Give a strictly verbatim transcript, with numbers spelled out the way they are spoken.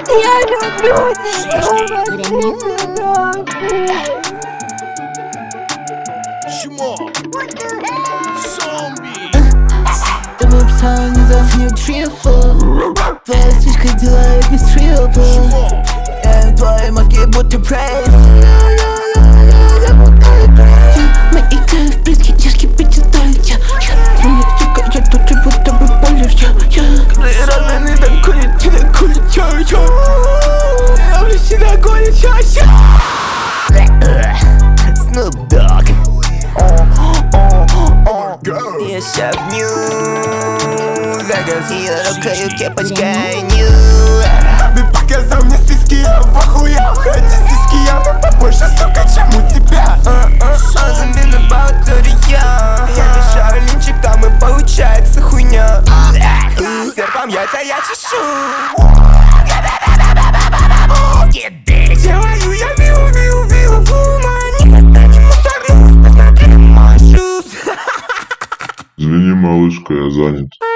Я люблю тебя. Тобой писал низов не трипл. Твоя слишком делает без трипл. Я в твоей мозге будто прейв. Мы играем в близкие тяжки, притязают я. Звонит, сука, я тут и будто бы болишь. Когда разные так курит, тебя курит, я, я. Я уже себя гонит, я, я. Snoop Dogg. Я сейчас в Нью-Вегас. Я рукаю кепочкой Нью. Ты показал мне сиськи, я в охуел. Эти сиськи явно побольше, сука, чем у тебя. Hasn't been about thirty years. Я решаю линчик, там и получается хуйня. Серпом яйца я чешу. Делаю я виу, виу, виу, вума. Никогда не повторюсь, посмотри на мой шуз. Извини, малышка, я занят.